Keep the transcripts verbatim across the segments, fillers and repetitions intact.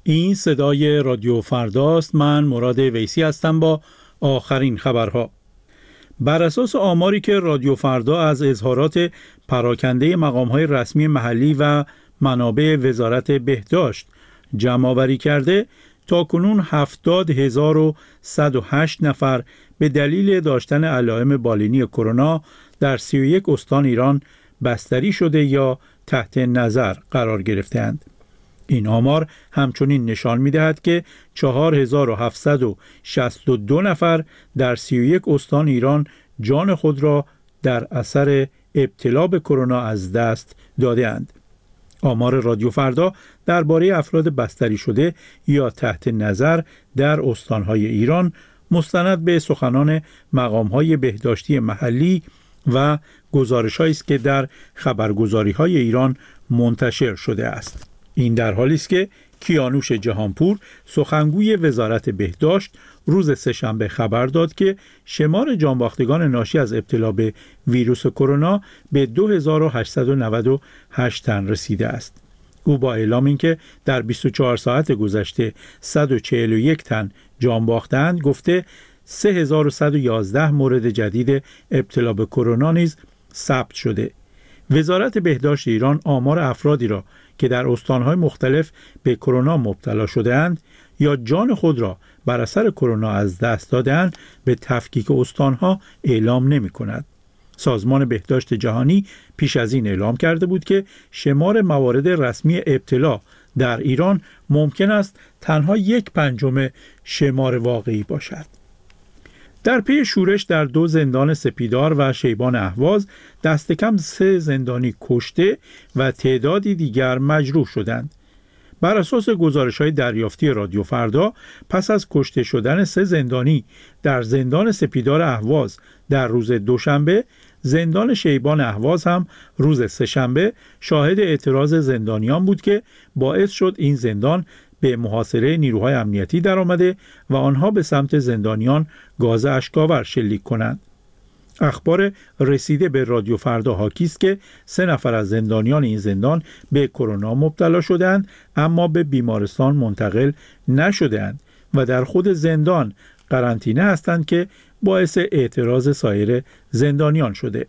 این صدای رادیو فرداست. من مراد ویسی هستم با آخرین خبرها. بر اساس آماری که رادیو فردا از اظهارات پراکنده مقام‌های رسمی محلی و منابع وزارت بهداشت جمع‌آوری کرده، تاکنون هفتاد هزار و صد و هشت نفر به دلیل داشتن علائم بالینی کرونا در سی و یک استان ایران بستری شده یا تحت نظر قرار گرفتند. این آمار همچنین نشان می‌دهد که چهار هزار و هفتصد و شصت و دو نفر در سی و یک استان ایران جان خود را در اثر ابتلا به کرونا از دست داده‌اند. آمار رادیو فردا درباره افراد بستری شده یا تحت نظر در استان‌های ایران مستند به سخنان مقام‌های بهداشتی محلی و گزارش‌هایی است که در خبرگزاری‌های ایران منتشر شده است. این در حالی است که کیانوش جهانپور، سخنگوی وزارت بهداشت، روز سه‌شنبه خبر داد که شمار جانباختگان ناشی از ابتلا به ویروس کرونا به دو هزار و هشتصد و نود و هشت تن رسیده است. او با اعلام اینکه در بیست و چهار ساعت گذشته صد و چهل و یک تن جان باختند، گفته سه هزار و صد و یازده مورد جدید ابتلا به کرونا نیز ثبت شده. وزارت بهداشت ایران آمار افرادی را که در استان‌های مختلف به کرونا مبتلا شده‌اند یا جان خود را بر اثر کرونا از دست داده‌اند به تفکیک استان‌ها اعلام نمی‌کند. سازمان بهداشت جهانی پیش از این اعلام کرده بود که شمار موارد رسمی ابتلا در ایران ممکن است تنها یک پنجم شمار واقعی باشد. در پی شورش در دو زندان سپیدار و شیبان اهواز دست کم سه زندانی کشته و تعدادی دیگر مجروح شدند. بر اساس گزارش‌های دریافتی رادیو فردا، پس از کشته شدن سه زندانی در زندان سپیدار اهواز در روز دوشنبه، زندان شیبان اهواز هم روز سه‌شنبه شاهد اعتراض زندانیان بود که باعث شد این زندان به محاصره نیروهای امنیتی درآمده و آنها به سمت زندانیان گاز اشک‌آور شلیک کنند. اخبار رسیده به رادیو فردا حاکی است که سه نفر از زندانیان این زندان به کرونا مبتلا شدند، اما به بیمارستان منتقل نشدند و در خود زندان قرنطینه هستند که باعث اعتراض سایر زندانیان شده.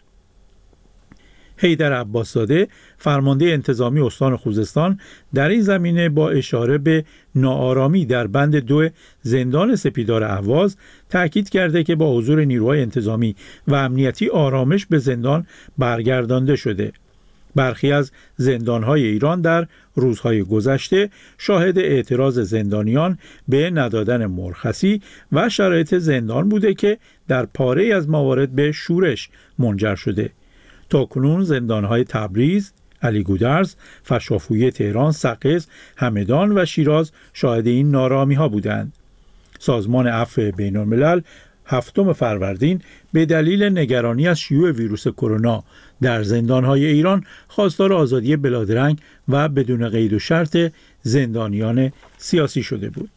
حیدر عباس‌زاده، فرمانده انتظامی استان خوزستان، در این زمینه با اشاره به ناآرامی در بند دو زندان سپیدار اهواز تأکید کرده که با حضور نیروهای انتظامی و امنیتی آرامش به زندان برگردانده شده. برخی از زندان‌های ایران در روزهای گذشته شاهد اعتراض زندانیان به ندادن مرخصی و شرایط زندان بوده که در پاره از موارد به شورش منجر شده. تاکنون زندان‌های تبریز، علی گودرز، فشافویه تهران، سقز، همدان و شیراز شاهد این نارامی‌ها بودند. سازمان عفو بین‌الملل هفتم فروردین به دلیل نگرانی از شیوع ویروس کرونا در زندان‌های ایران خواستار آزادی بلادرنگ و بدون قید و شرط زندانیان سیاسی شده بود.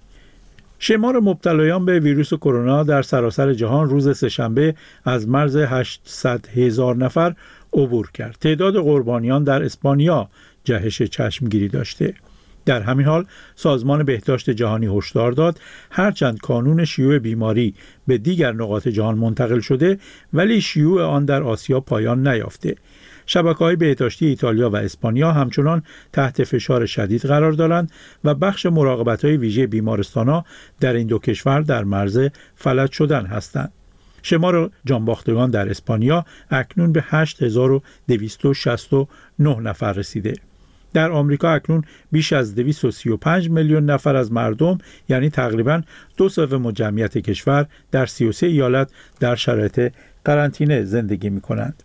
شمار مبتلایان به ویروس کرونا در سراسر جهان روز سه‌شنبه از مرز هشتصد هزار نفر عبور کرد. تعداد قربانیان در اسپانیا جهش چشمگیری داشته. در همین حال سازمان بهداشت جهانی هشدار داد هرچند کانون شیوع بیماری به دیگر نقاط جهان منتقل شده، ولی شیوع آن در آسیا پایان نیافته. شبکه‌های بهداشتی ایتالیا و اسپانیا همچنان تحت فشار شدید قرار دارند و بخش مراقبت‌های ویژه بیمارستان‌ها در این دو کشور در مرز فلج شدن هستند. شمار جانباختگان در اسپانیا اکنون به هشت هزار و دویست و شصت و نه نفر رسیده. در آمریکا اکنون بیش از دویست و سی و پنج میلیون نفر از مردم، یعنی تقریباً دو سوم جمعیت کشور، در سی و سه ایالت در شرایط قرنطینه زندگی می‌کنند.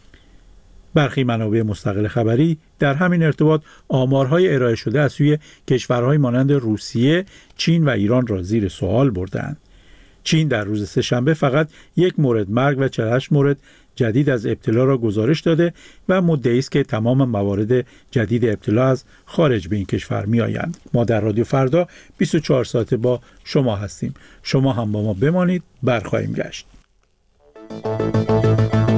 برخی منابع مستقل خبری در همین ارتباط آمارهای ارائه شده از سوی کشورهای مانند روسیه، چین و ایران را زیر سوال بردند. چین در روز سه‌شنبه فقط یک مورد مرگ و چهل و هشت مورد جدید از ابتلا را گزارش داده و مدعی است که تمام موارد جدید ابتلا از خارج به این کشور می آیند. ما در رادیو فردا بیست و چهار ساعته با شما هستیم. شما هم با ما بمانید، برخواهیم گشت.